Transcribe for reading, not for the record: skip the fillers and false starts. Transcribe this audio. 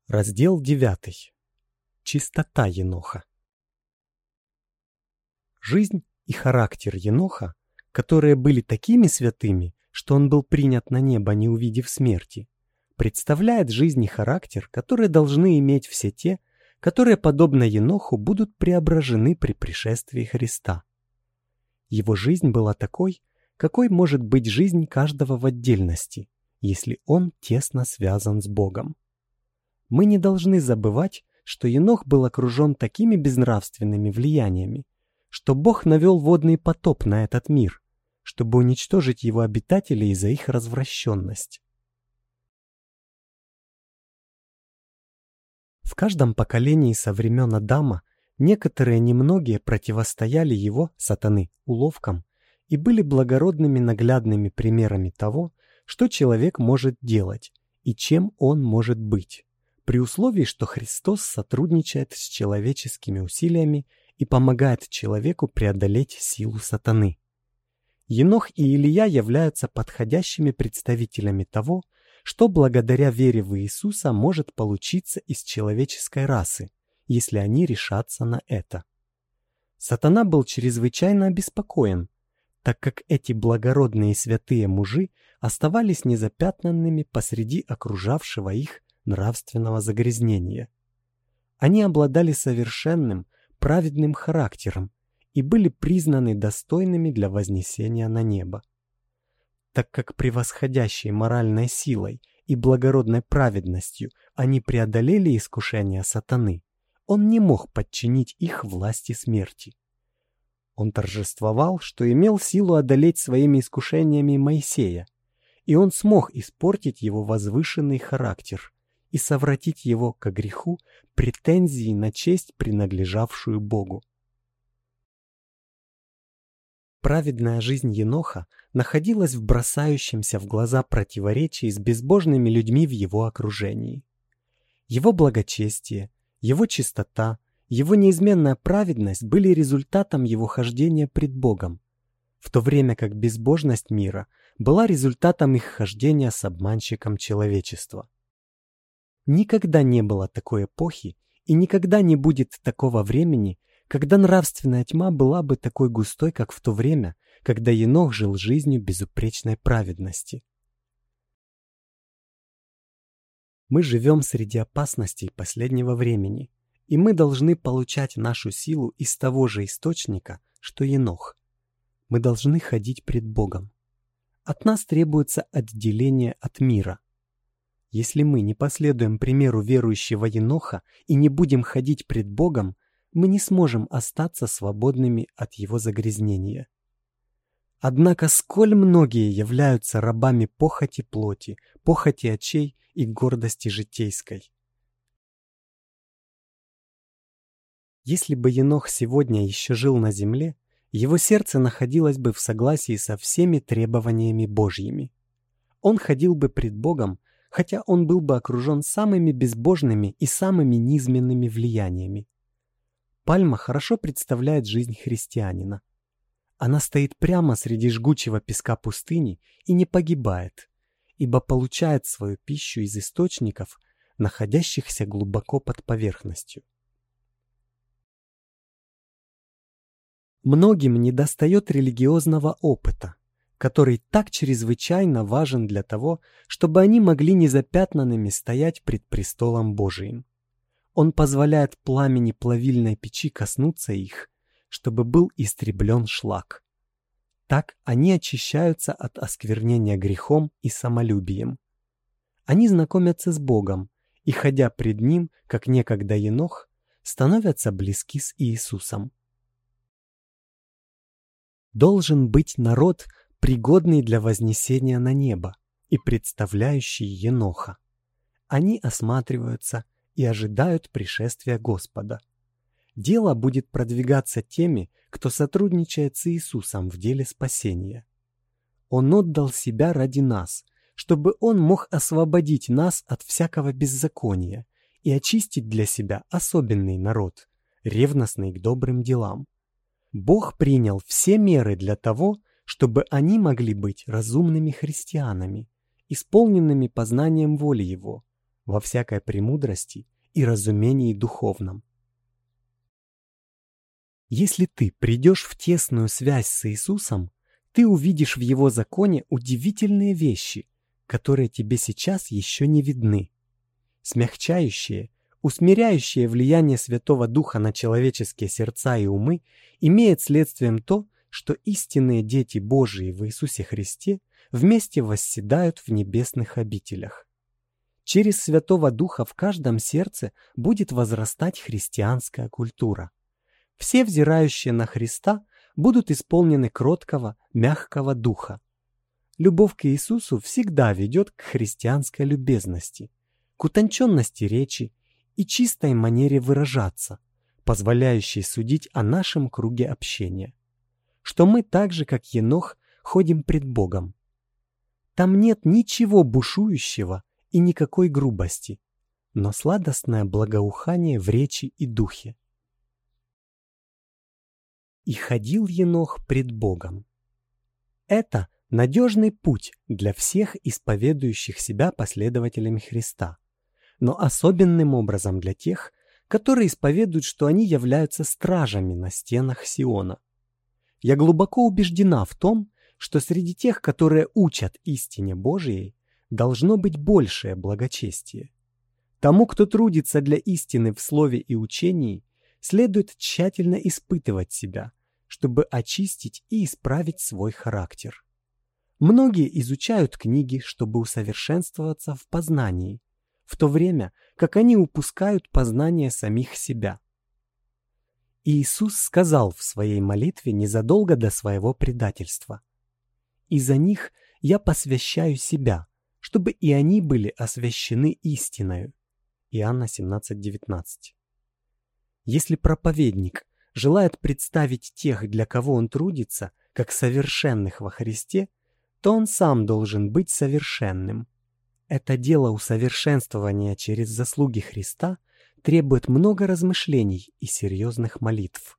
Раздел 9. Чистота Еноха. Жизнь и характер Еноха, которые были такими святыми, что он был принят на небо, не увидев смерти, представляет жизнь и характер, которые должны иметь все те, которые, подобно Еноху, будут преображены при пришествии Христа. Его жизнь была такой, какой может быть жизнь каждого в отдельности, если он тесно связан с Богом. Мы не должны забывать, что Енох был окружен такими безнравственными влияниями, что Бог навел водный потоп на этот мир, чтобы уничтожить его обитателей за их развращенность. В каждом поколении со времен Адама некоторые немногие противостояли его, сатаны, уловкам и были благородными наглядными примерами того, что человек может делать и чем он может быть, при условии, что Христос сотрудничает с человеческими усилиями и помогает человеку преодолеть силу сатаны. Енох и Илия являются подходящими представителями того, что благодаря вере в Иисуса может получиться из человеческой расы, если они решатся на это. Сатана был чрезвычайно обеспокоен, так как эти благородные и святые мужи оставались незапятнанными посреди окружавшего их нравственного загрязнения. Они обладали совершенным, праведным характером и были признаны достойными для вознесения на небо. Так как превосходящей моральной силой и благородной праведностью они преодолели искушения сатаны, он не мог подчинить их власти смерти. Он торжествовал, что имел силу одолеть своими искушениями Моисея, и он смог испортить его возвышенный характер и совратить его ко греху претензии на честь, принадлежавшую Богу. Праведная жизнь Еноха находилась в бросающемся в глаза противоречии с безбожными людьми в его окружении. Его благочестие, его чистота, его неизменная праведность были результатом его хождения пред Богом, в то время как безбожность мира была результатом их хождения с обманщиком человечества. Никогда не было такой эпохи и никогда не будет такого времени, когда нравственная тьма была бы такой густой, как в то время, когда Енох жил жизнью безупречной праведности. Мы живем среди опасностей последнего времени, и мы должны получать нашу силу из того же источника, что Енох. Мы должны ходить пред Богом. От нас требуется отделение от мира. Если мы не последуем примеру верующего Еноха и не будем ходить пред Богом, мы не сможем остаться свободными от его загрязнения. Однако сколь многие являются рабами похоти плоти, похоти очей и гордости житейской. Если бы Енох сегодня еще жил на земле, его сердце находилось бы в согласии со всеми требованиями Божьими. Он ходил бы пред Богом, хотя он был бы окружен самыми безбожными и самыми низменными влияниями. Пальма хорошо представляет жизнь христианина. Она стоит прямо среди жгучего песка пустыни и не погибает, ибо получает свою пищу из источников, находящихся глубоко под поверхностью. Многим недостает религиозного опыта, который так чрезвычайно важен для того, чтобы они могли незапятнанными стоять пред престолом Божиим. Он позволяет пламени плавильной печи коснуться их, чтобы был истреблен шлак. Так они очищаются от осквернения грехом и самолюбием. Они знакомятся с Богом и, ходя пред Ним, как некогда Енох, становятся близки с Иисусом. Должен быть народ, пригодный для вознесения на небо и представляющий Еноха. Они осматриваются и ожидают пришествия Господа. Дело будет продвигаться теми, кто сотрудничает с Иисусом в деле спасения. Он отдал себя ради нас, чтобы Он мог освободить нас от всякого беззакония и очистить для себя особенный народ, ревностный к добрым делам. Бог принял все меры для того, чтобы они могли быть разумными христианами, исполненными познанием воли Его, во всякой премудрости и разумении духовном. Если ты придешь в тесную связь с Иисусом, ты увидишь в Его законе удивительные вещи, которые тебе сейчас еще не видны. Смягчающее, усмиряющее влияние Святого Духа на человеческие сердца и умы имеет следствием то, что истинные дети Божии в Иисусе Христе вместе восседают в небесных обителях. Через Святого Духа в каждом сердце будет возрастать христианская культура. Все взирающие на Христа будут исполнены кроткого, мягкого духа. Любовь к Иисусу всегда ведет к христианской любезности, к утонченности речи и чистой манере выражаться, позволяющей судить о нашем круге общения. Что мы так же, как Енох, ходим пред Богом. Там нет ничего бушующего и никакой грубости, но сладостное благоухание в речи и духе. И ходил Енох пред Богом. Это надежный путь для всех исповедующих себя последователями Христа, но особенным образом для тех, которые исповедуют, что они являются стражами на стенах Сиона. Я глубоко убеждена в том, что среди тех, которые учат истине Божией, должно быть большее благочестие. Тому, кто трудится для истины в слове и учении, следует тщательно испытывать себя, чтобы очистить и исправить свой характер. Многие изучают книги, чтобы усовершенствоваться в познании, в то время как они упускают познание самих себя. Иисус сказал в своей молитве незадолго до своего предательства: «И-за них я посвящаю себя, чтобы и они были освящены истиною». Иоанна 17:19. Если проповедник желает представить тех, для кого он трудится, как совершенных во Христе, то он сам должен быть совершенным. Это дело усовершенствования через заслуги Христа требует много размышлений и серьезных молитв.